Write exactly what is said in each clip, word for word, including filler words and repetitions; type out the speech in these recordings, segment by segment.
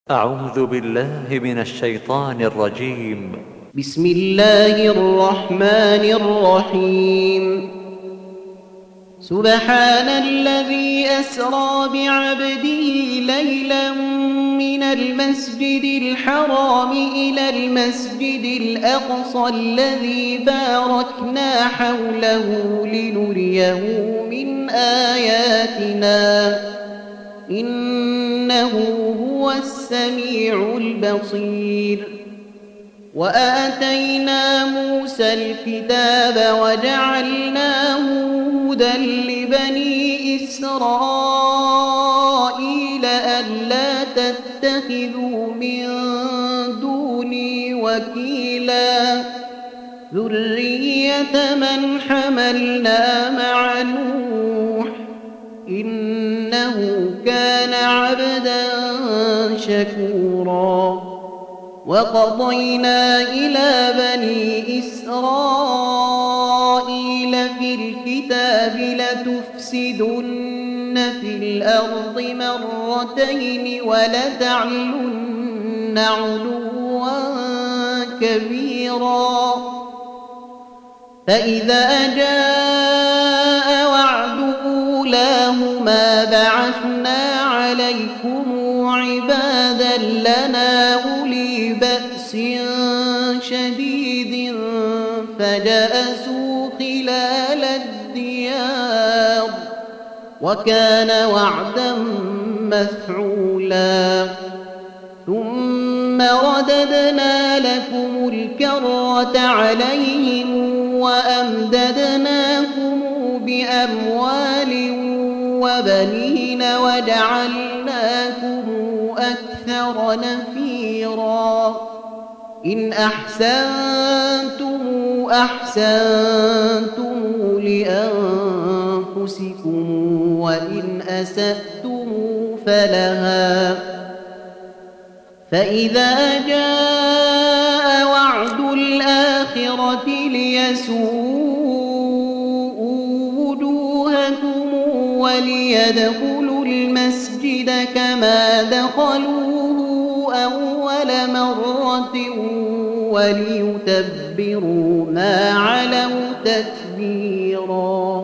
أعوذ بالله من الشيطان الرجيم. بسم الله الرحمن الرحيم. سبحان الذي أسرى بعبده ليلا من المسجد الحرام إلى المسجد الأقصى الذي باركنا حوله لنريه من آياتنا إنه هو السميع البصير. وآتينا موسى الكتاب وجعلناه هدى لبني إسرائيل ألا تتخذوا من دوني وكيلا ذرية من حملنا مع نوح إنه كان عبدا شكورا. وقضينا إلى بني إسرائيل في الكتاب لتفسدن في الأرض مرتين ولتعلن علوا كبيرا. فإذا جاء وعد أولاهما بعثنا عليكم عبادا لنا أولي بأس شديد فجاسوا خلال الديار وكان وعدا مفعولا. ثم رددنا لكم الكرة عليهم وأمددناكم بأموال وبنين وجعلناكم أكثر نفيرا. إن أحسنتم أحسنتم لأنفسكم وإن أسأتم فلها. فإذا جاء وعد الآخرة ليسوءوا وجوهكم وليدخلوا المسجد كما دخلوه أول مرة وليتبروا ما علوا تتبيرا.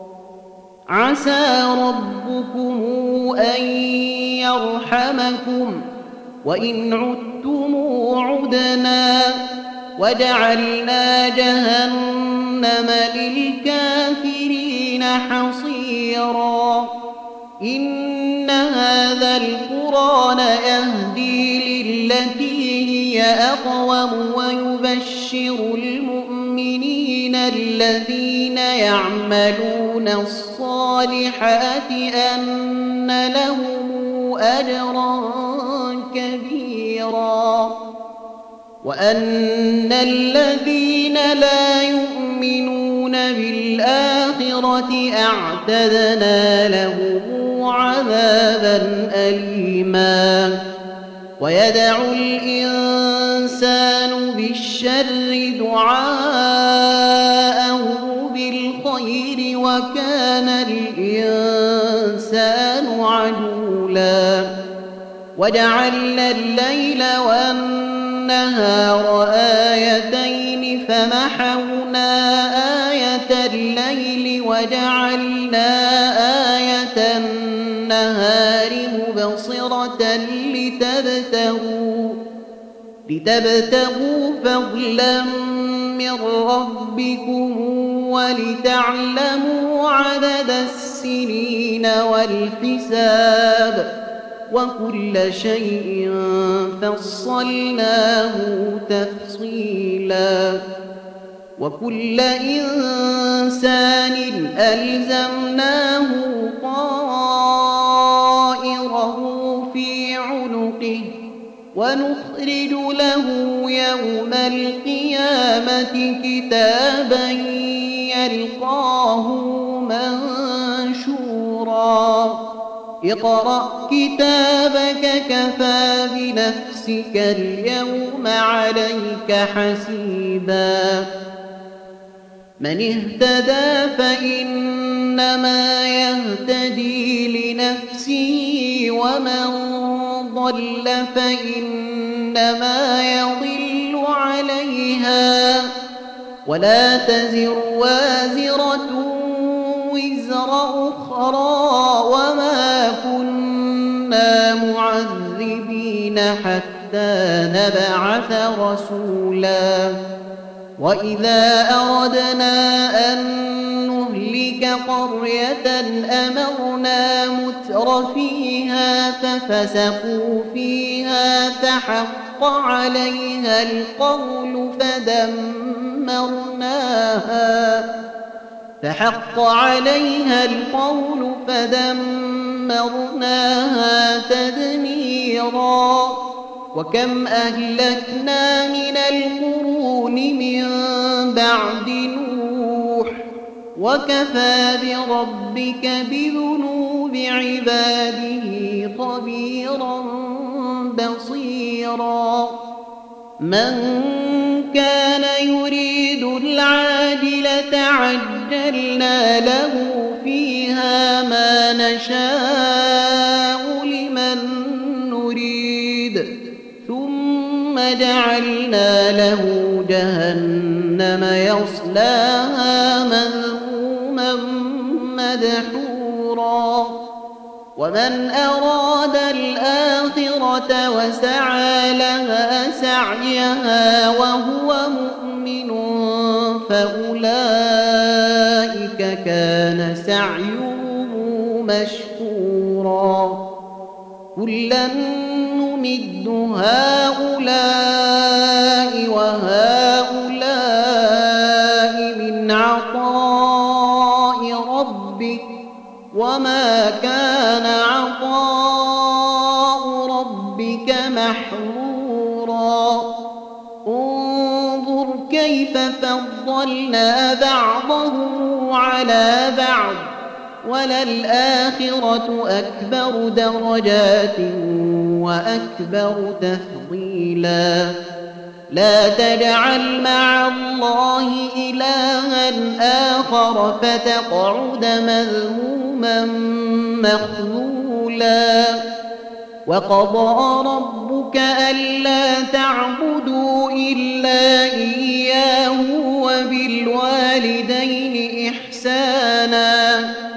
عسى ربكم أن يرحمكم وإن عدتم عدنا وجعلنا جهنم للكافرين حصيرا. إن هذا القرآن يهدي للتي هي أقوم ويبشر المؤمنين الذين يعملون الصالحات أن لهم أجرا كبيرا وأن الذين لا يؤمنون بالآخرة أعتدنا لهم عذابا أليما. ويدعو الإنسان بالشر دعاءه بالخير وكان الإنسان عجولا. وجعلنا الليل والنهار آيتين فمحونا آية الليل وجعلنا آية النهار مبصرة لتبتغوا لتبتغوا فضلا من ربكم ولتعلموا عدد السنين والحساب وكل شيء فصلناه تفصيلا. وكل إنسان ألزمناه طائره في عنقه ونخرج له يوم القيامة كتابا يلقاه منشورا. اقرأ كتابك كفى بنفسك اليوم عليك حسيبا. من اهتدى فإنما يهتدي لنفسه ومن ضل فإنما يضل عليها ولا تزر وازرة وزر أخرى وما كنا معذبين حتى نبعث رسولا وإذا أردنا أن نهلك قرية أمرنا متر فيها ففسقوا فيها فحق عليها القول فدمرناها فحق عليها القول فدمرناها تدميرا وكم أهلكنا من القرون من بعد نوح وكفى بربك بذنوب عباده خبيرا بصيرا من كان يريد العاجلة عجلنا له فيها ما نشاء لمن نريد ثم جعلنا له جهنم يصلاها مذموما مدحورا ومن أراد الآخرة وسعى لها سعيها وهو مؤمن فأولئك كان سعيهم مشكورا كلا نمد هؤلاء وهؤلاء من عطاء ربك وما كان عطاء ربك محظورا انظر كيف فضلنا بعضهم على بعض وللآخرة أكبر درجات وأكبر تفضيلا لا تجعل مع الله إلها آخر فتقعد مذموما مخذولا وقضى ربك ألا تعبدوا إلا إياه وبالوالدين إحسانا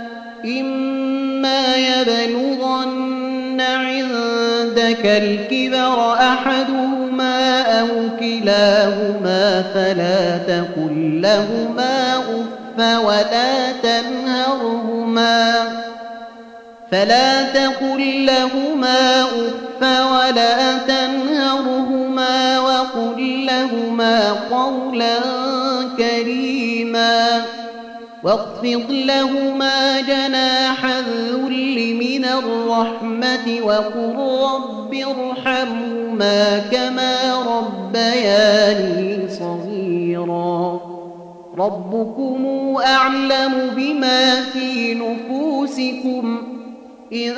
إما يبلغن عندك الكبر أحدهما أو كلاهما فلا تقل لهما أف ولا تنهرهما فلا تقل لهما أف ولا تنهرهما وقل لهما قولا كريما واخفض لهما جناح الذل من الرحمة وقل رب ارحمهما كما ربياني صغيرا ربكم أعلم بما في نفوسكم إن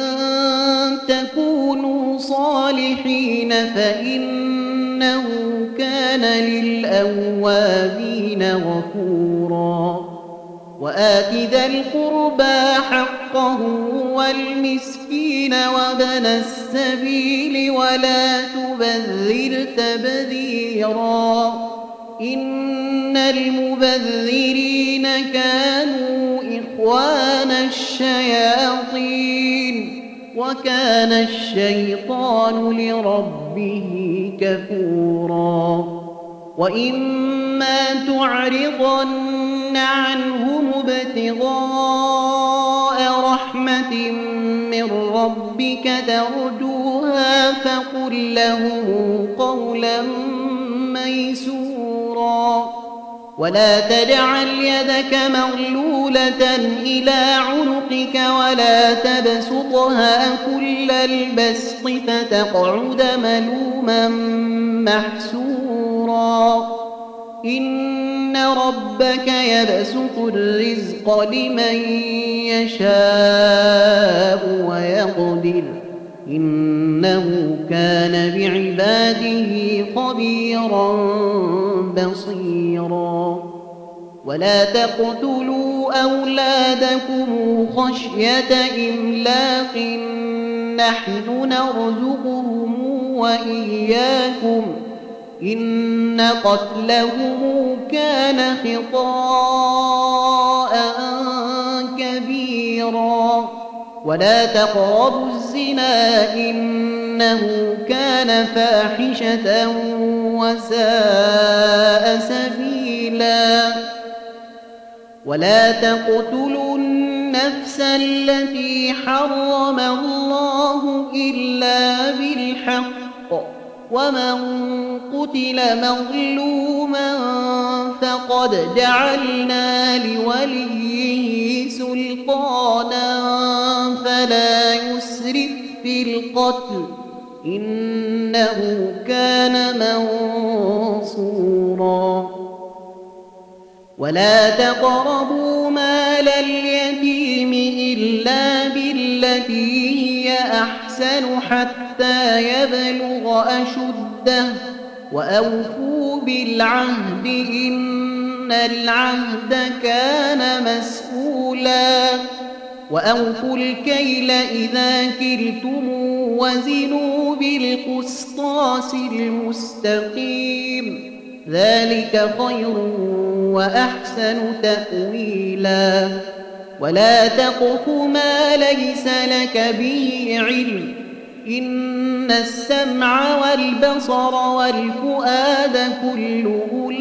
تكونوا صالحين فإنه كان للأوابين غفورا وآت ذا القربى حقه والمسكين وابن السبيل ولا تبذر تبذيرا إن المبذرين كانوا إخوان الشياطين وكان الشيطان لربه كفورا وإما تعرضن عنهم ابتغاء رحمة من ربك ترجوها فقل لهم قولا ميسورا ولا تجعل يدك مغلولة إلى عنقك ولا تبسطها كل البسط فتقعد ملوما محسورا إن ربك يبسط الرزق لمن يشاء ويقدر إنه كان بعباده خبيرا بصيرا ولا تقتلوا أولادكم خشية إملاق نحن نرزقهم وإياكم إن قتلهم كان خطاء كبيرا ولا تقربوا الزنا إنه كان فاحشة وساء سبيلا ولا تقتلوا النفس التي حرم الله إلا بالحق ومن قتل مظلوما فقد جعلنا لوليه سلطانا فلا يسرف في القتل إنه كان منصورا ولا تقربوا مال اليتيم إلا بالتي هي أحسن حتى يبلغ أشده وأوفوا بالعهد إن العهد كان مسؤولا وأوفوا الكيل إذا كلتم وزنوا بالقسطاس المستقيم ذلك خير وأحسن تأويلا ولا تقف ما ليس لك به علم إن السمع والبصر والفؤاد كل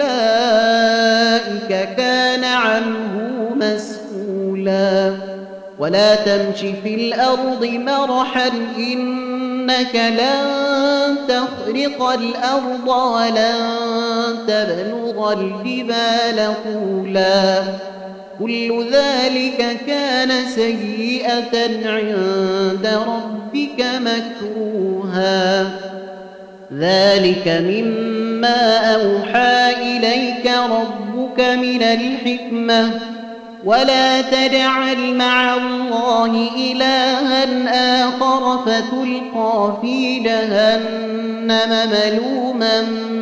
أولئك كان عنه مسؤولا ولا تمش في الأرض مرحا إنك لن تخرق الأرض ولن تبلغ الجبال طولا كل ذلك كان سيئة عند ربك مكروها ذلك مما أوحى إليك ربك من الحكمة ولا تجعل مع الله إلها آخر فتلقى في جهنم ملوما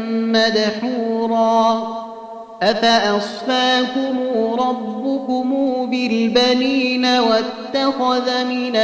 مدحورا أفأصفاكم ربكم بالبنين واتخذ من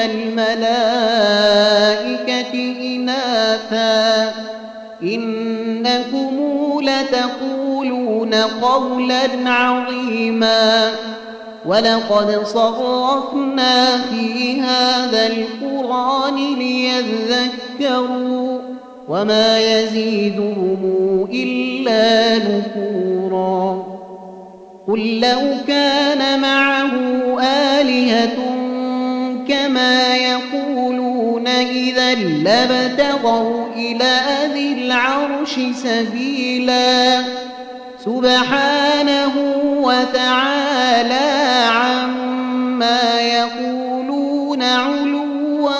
الملائكة إناثا إنكم لتقولون قولا عظيما ولقد صرفنا في هذا القرآن ليذكروا وما يزيدهم إلا نفورا قل لو كان معه آلهة كما يقولون إذا لابتغوا إلى ذي العرش سبيلا سبحانه وتعالى عما يقولون علوا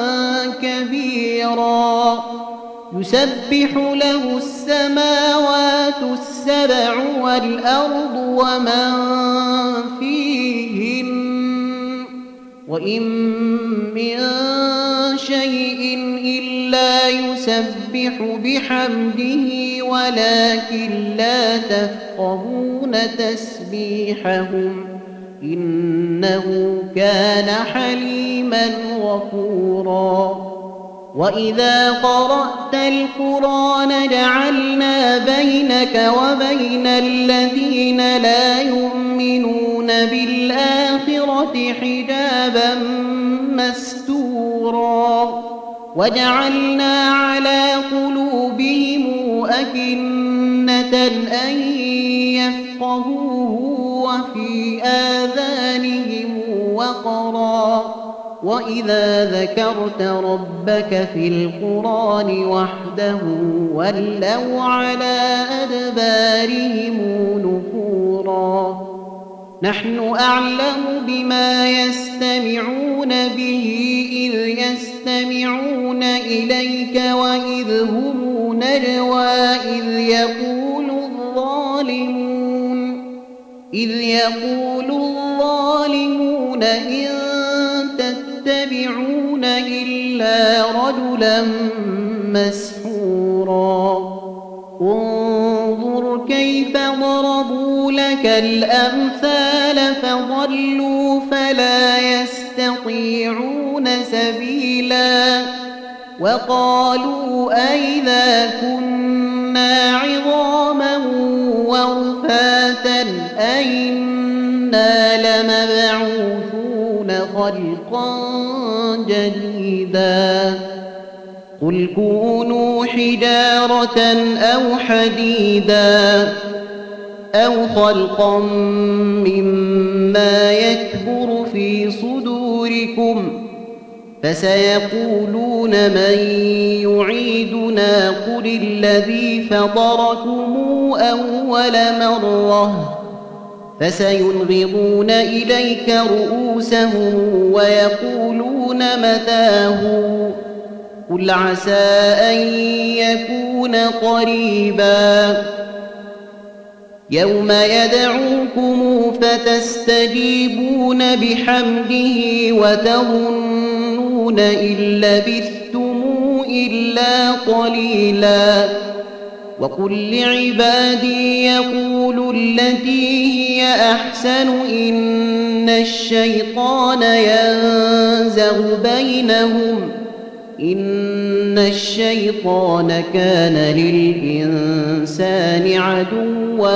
كبيرا يسبح له السماوات السبع والأرض ومن فيهن وإن من شيء إلا يسبح بحمده ولكن لا تفقهون تسبيحهم إنه كان حليما غفورا وإذا قرأت القرآن جعلنا بينك وبين الذين لا يؤمنون بالآخرة حجابا مستورا وجعلنا على قلوبهم أكنة أن يفقهوه وفي آذانهم وقرا وإذا ذكرت ربك في القرآن وحده ولوا على أدبارهم نفورا نحن أعلم بما يستمعون به إذ يستمعون إليك وإذ هم نجوى إذ يقول الظالمون إذ يقول الظالمون إن تتبعون إلا رجلا مسحورا انظر كيف ضربوا لك تلك الأمثال فضلوا فلا يستطيعون سبيلا وقالوا أئذا كنا عظاما ورفاتا أئنا لمبعوثون خلقا جديدا قل كونوا حجارة أو حديدا أو خلقا مما يكبر في صدوركم فسيقولون من يعيدنا قل الذي فطركم أول مرة فسينغضون إليك رؤوسهم ويقولون متاه قل عسى أن يكون قريبا يوم يدعوكم فتستجيبون بحمده وتظنون إن لبثتم إلا قليلا وقل لعبادي يقولوا التي هي أحسن إن الشيطان ينزغ بينهم إن الشيطان كان للإنسان عدوا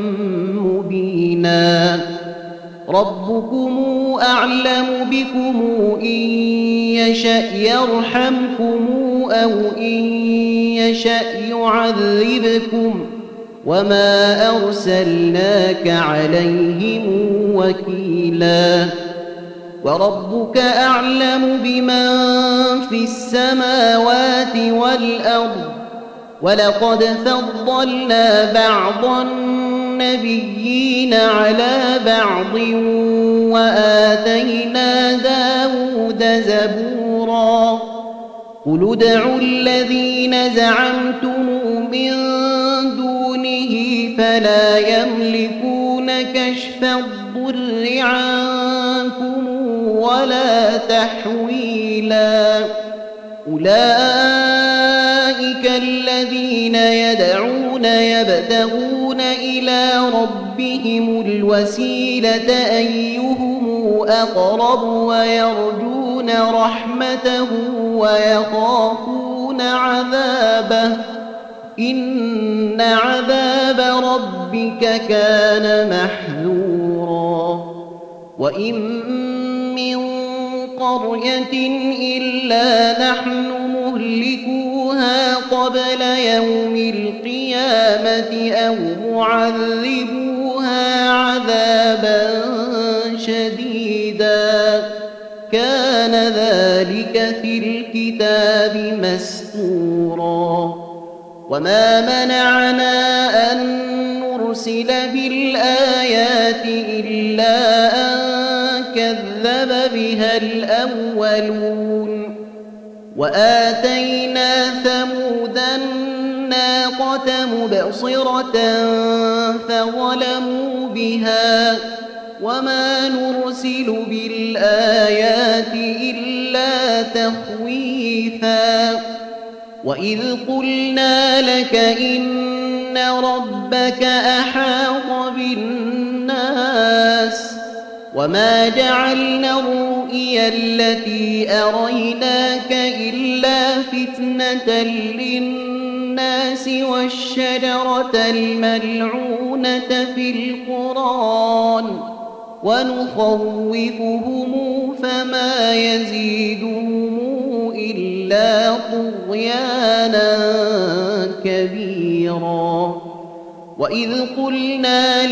مبينا ربكم أعلم بكم إن يشأ يرحمكم أو إن يشأ يعذبكم وما أرسلناك عليهم وكيلا وربك أعلم بمن في السماوات والأرض ولقد فضلنا بعض النبيين على بعض وآتينا داود زبورا قل ادعوا الذين زعمتم من دونه فلا يملكون كشف الضر عنكم ولا تحويلا أولئك الذين يدعون يبتغون إلى ربهم الوسيلة أيهم أقرب ويرجون رحمته ويخافون عذابه إن عذاب ربك كان محذورا وإن من قرية إلا نحن مهلكوها قبل يوم القيامة أو معذبوها عذابا شديدا كان ذلك في الكتاب مسطورا وما منعنا أن نرسل بالآيات إلا أن كذب بها الأولون وآتينا ثمود الناقة مبصرة فظلموا بها وما نرسل بالآيات إلا تخويفا وإذ قلنا لك إن ربك أحاط بالناس وما جعلنا الرؤيا التي أريناك إلا فتنة للناس والشجرة الملعونة في القرآن ونخوفهم فما يزيدهم إلا طغيانا كبيرا وإذ قلنا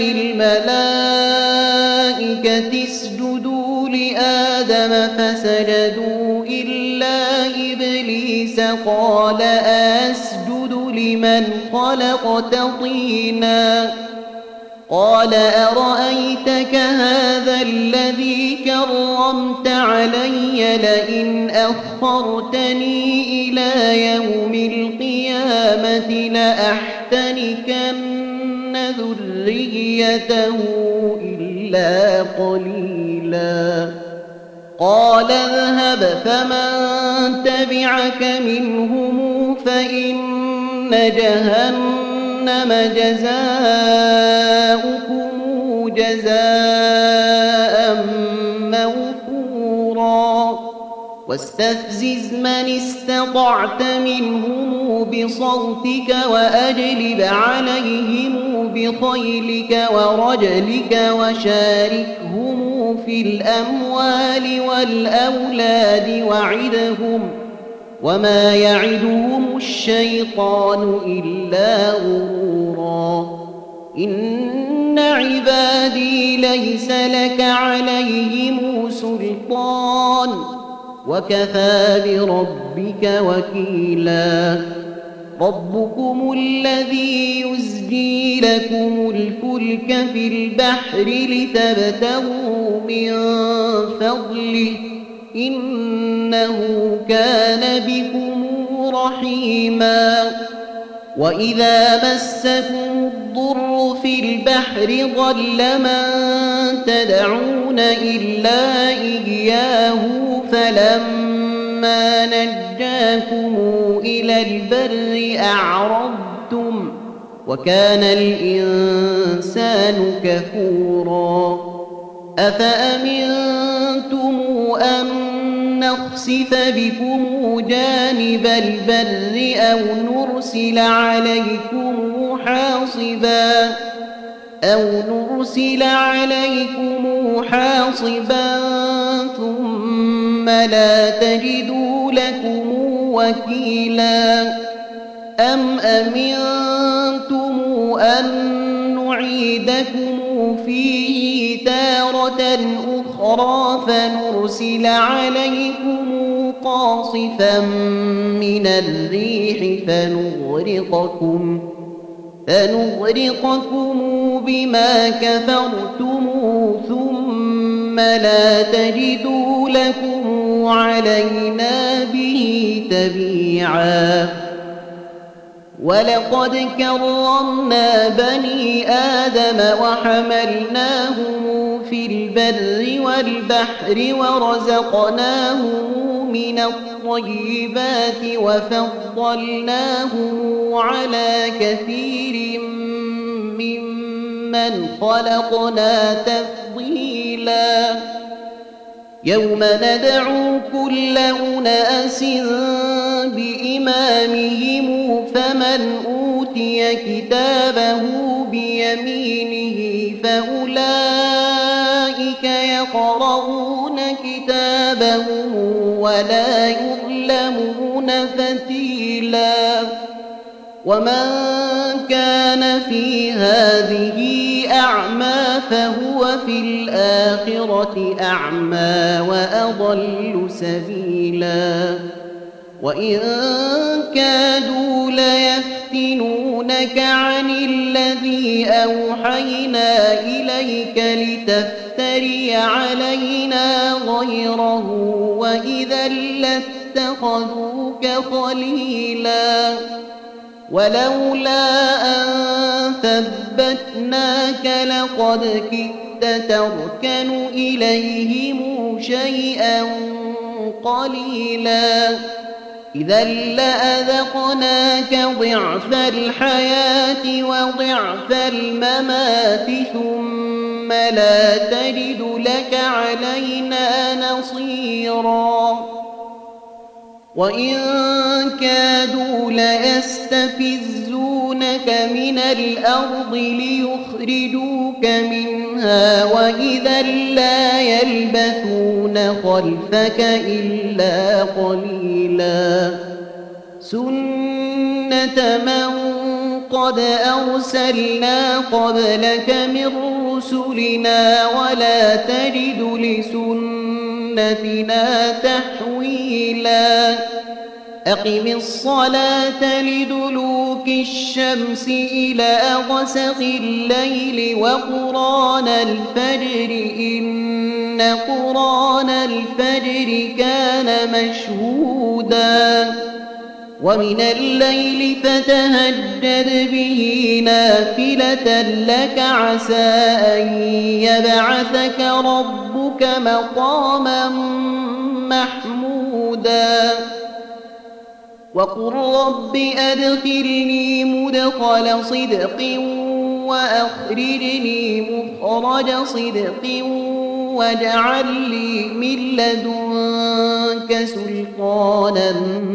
للملائكة اسجدوا لآدم فسجدوا إلا إبليس قال أسجد لمن خلقت طينا قال أرأيتك هذا الذي كرمت علي لئن أخرتني إلى يوم القيامة لأحتنكن ذريته إلا قليلا قال اذهب فمن تبعك منهم فإن جهنم جزاؤكم جزاء موفورا واستفزز من استطعت منهم بصوتك وأجلب عليهم بخيلك ورجلك وشاركهم في الأموال والأولاد وعدهم وما يعدهم الشيطان إلا غرورا إن عبادي ليس لك عليهم سلطان وكفى بربك وكيلا ربكم الذي يزجي لكم الفلك في البحر لتبتغوا من فضله إنه كان بكم رحيما وإذا مسكم الضر في البحر ضل من تدعون إلا إياه فلما نجاكم إلى البر أعرضتم وكان الإنسان كفورا أفأمنتم أن نخسف بكم جانب البر أو نرسل عليكم حاصبا أو نرسل عليكم حاصبا ثم لا تجدوا لكم وكيلا أم أمنتم أن نعيدكم فيه تارة أخرى فنرسل عليكم قاصفا من الريح فنغرقكم فنغرقكم بما كفرتم ثم لا تجدوا لكم علينا به تبيعا ولقد كرمنا بني آدم وحملناهم في البر والبحر ورزقناهم من الطيبات وفضلناهم على كثير ممن خلقنا تفضيلا يوم ندعو كل أناس بإمامهم فمن أوتي كتابه بيمينه فأولئك يقرؤون كتابهم ولا يظلمون فتيلا ومن كان في هذه أعمى فهو في الآخرة أعمى وأضل سبيلا وإن كادوا ليفتنونك عن الذي أوحينا إليك لتفتري علينا غيره وإذا لاتخذوك خليلا ولولا أن ثبتناك لقد كدت تركن إليهم شيئا قليلا إذا لأذقناك ضعف الحياة وضعف الممات ثم لا تجد لك علينا نصيرا وإن كادوا ليستفزونك من الأرض ليخرجوك منها وإذا لا يلبثون خلفك إلا قليلا سنة من قد أرسلنا قبلك من رسلنا ولا تجد لسنتنا تحويلا أقم الصلاة لدلوك الشمس إلى غسق الليل وقرآن الفجر إن قرآن الفجر كان مشهودا ومن الليل فتهجد به نافلة لك عسى أن يبعثك ربك مقاما محمودا وقل رب أدخلني مدخل صدق وأخرجني مخرج صدق واجعل لي من لدنك سلطانا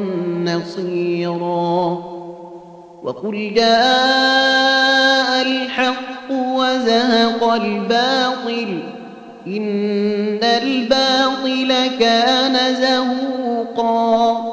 نصيرا وقل جاء الحق وزهق الباطل إن الباطل كان زهوقا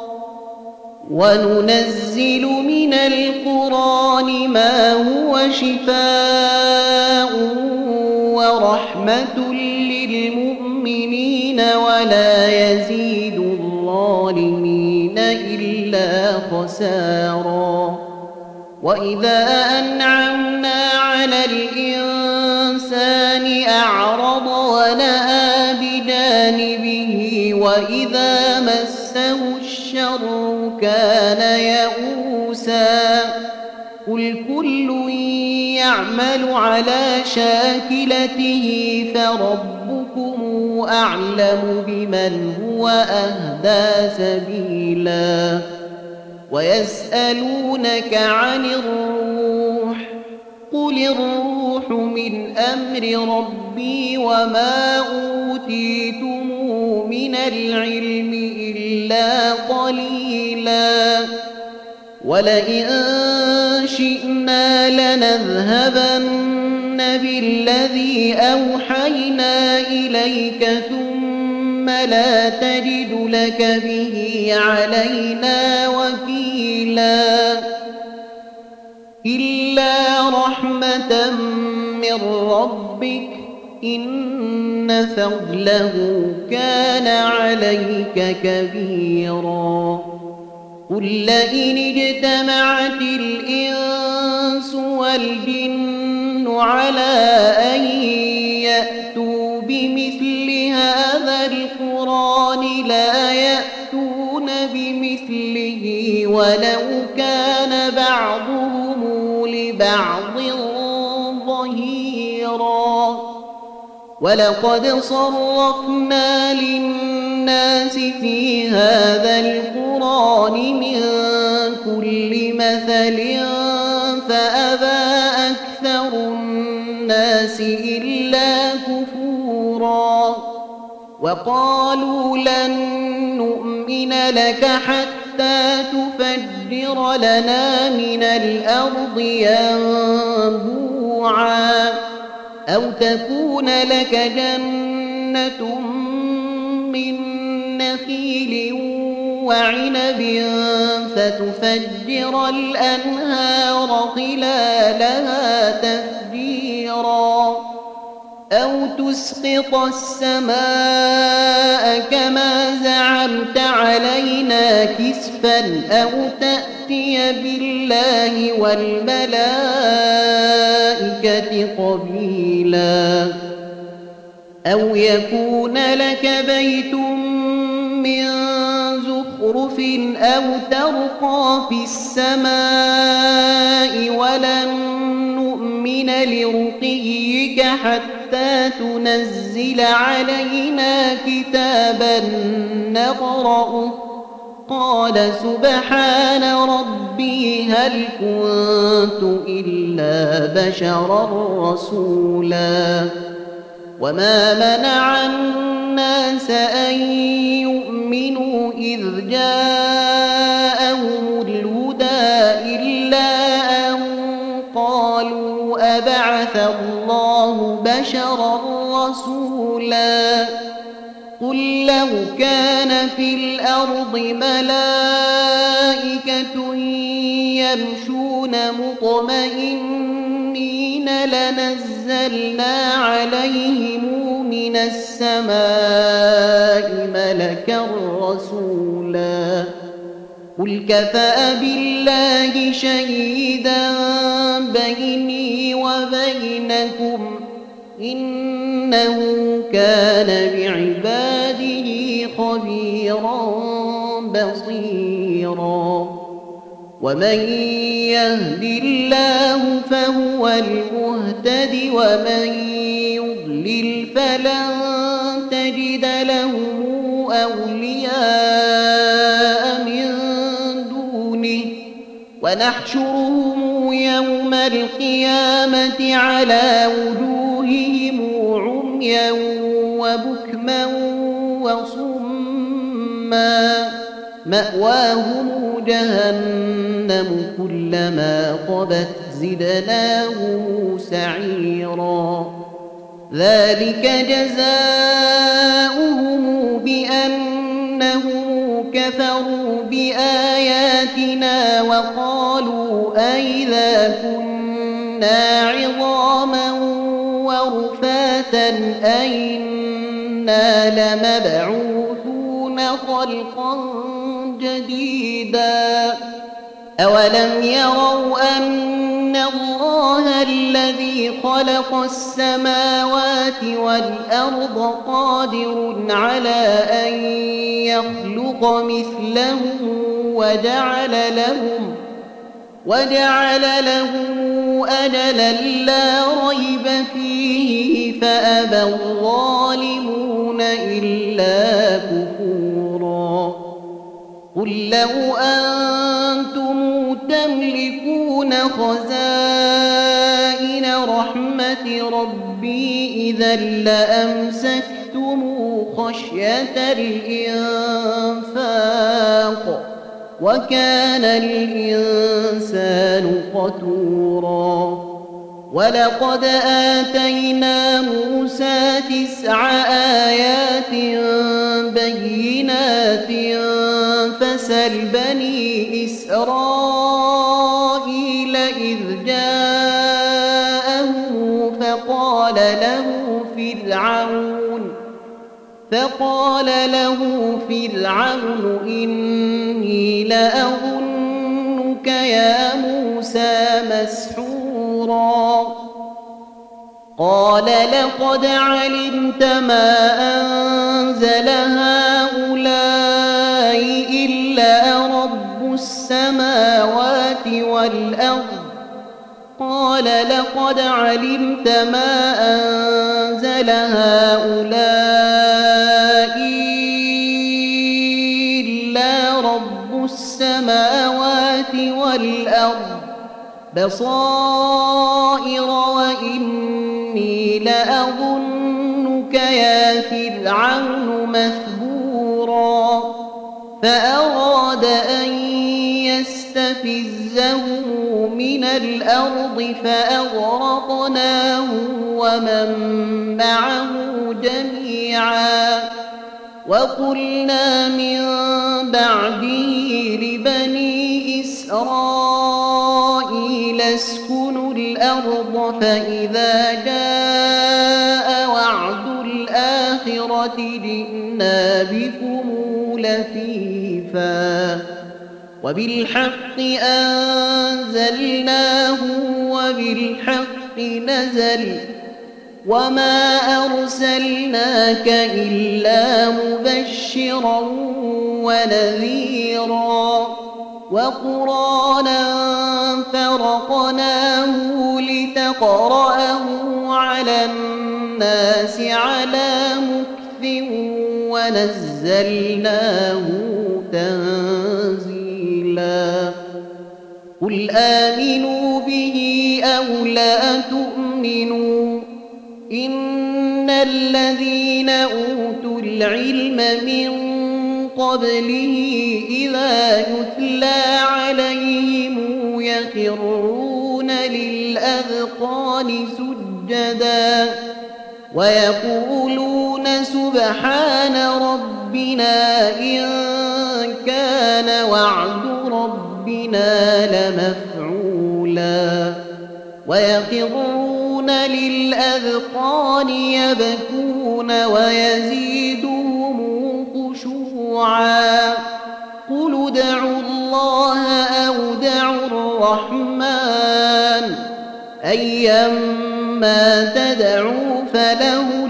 وننزل من القرآن ما هو شفاء ورحمة للمؤمنين ولا يزيد الظالمين إلا خسارا وإذا أنعمنا على الإنسان أعرض ونأى بجانبه وإذا مسه الشر كان يئوسا قل كل يعمل على شاكلته فربكم أعلم بمن هو أهدى سبيلا ويسألونك عن الروح قل الروح من أمر ربي وما أوتيتم من العلم إلا قليلا ولئن شئنا لنذهبن بالذي أوحينا إليك ثم لا تجد لك به علينا وكيلا إلا رحمة من ربك إن فضله كان عليك كبيرا قل لئن اجتمعت الإنس والجن على أن يأتوا بمثل هذا القرآن لا يأتون بمثله ولو كان بعضهم لبعض ظهيرا ولقد صرفنا للناس في هذا القرآن من كل مثل فأبى أكثر الناس إلا كفورا وقالوا لن نؤمن لك حتى تفجر لنا من الأرض ينبوعا أو تكون لك جنة من نخيل وعنب فتفجر الأنهار خلالها تفجيرا أو تسقط السماء كما زعمت علينا كسفا أو تأتي بالله والملائكة قبيلا أو يكون لك بيت من زخرف أو ترقى في السماء ولن نؤمن لرقيك حتى تنزل علينا كتابا نقرأه قال سبحان ربي هل كنت إلا بشرا رسولا وما منع الناس أن يؤمنوا إذ جاءهم الهدى إلا أن قالوا أبعث الله بشرا رسولا قل لو كان في الأرض ملائكة يمشون مطمئنين لنزلنا عليهم من السماء ملكا رسولا قل كفى بالله شهيدا بيني وبينكم إنه كان بعباده خبيرا بصيرا ومن يهد الله فهو المهتد ومن يضلل فلن تجد لهم أولياء من دونه ونحشرهم يوم القيامة على وجوههم عميا وبكما وصما مأواهم جهنم كلما طبت زدناهم سعيرا ذلك جزاؤهم بأنهم كفروا بآياتنا وقالوا أئذا كنا عظاما ورفاتا أئنا لمبعوثون خلقا جديدا أولم يروا أن الله الذي خلق السماوات والأرض قادر على أن يخلق مثلهم وجعل لهم وجعل لهم أجلا لا ريب فيه فأبى الظالمون إلا كفورا قل لو أنتم تملكون خزائن رحمة ربي إذا لأمسكتم خشية الإنفاق وكان الإنسان قتورا ولقد آتينا موسى تسع آيات بينات فسل بني إسرائيل إذ جاءه فقال له فرعون فقال له فرعون إني لأظنك يا موسى مسحورا قال لقد علمت ما أنزل هؤلاء إلا رب السماوات والأرض قال لقد علمت ما أنزل هؤلاء إلا رب السماوات والأرض بصائر وإني لأظنك يا فرعون مثبورا فأراد أن يستفزهم من الأرض فأغرقناه ومن معه جميعا وقلنا من بعده لبني إسرائيل اسكنوا الأرض فإذا جاء وعد الآخرة جئنا بكم لفيفا وبالحق أنزلناه وبالحق نزل وما أرسلناك إلا مبشرا ونذيرا وقرآنا فرقناه لتقرأه على الناس على مكث ونزلناه تنزيلا قل آمنوا به أو لا تؤمنوا إن الذين أوتوا العلم من قبله إذا يتلى عليهم يخرون للأذقان سجدا ويقولون سبحان ربنا إن كان وعد ربنا لمفعولا ويخرون للأذقان يبكون ويزيدهم خشوعا قل ادعوا الله أو ادعوا الرحمن أيما تدعوا فله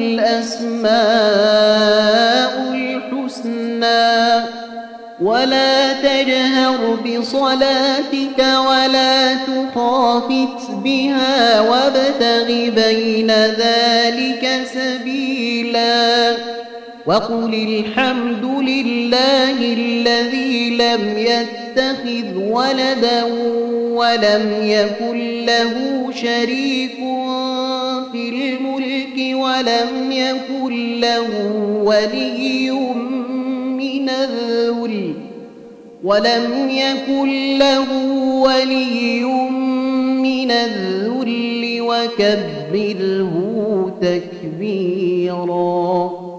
الأسماء الحسنى ولا تجهر بصلاتك ولا تخافت بها وابتغ بين ذلك سبيلا وقل الحمد لله الذي لم يتخذ يتخذ ولدا ولم يكن له شريك في الملك ولم يكن له ولي من الذل ولم يكن له ولي من الذل وكبره تكبيرا.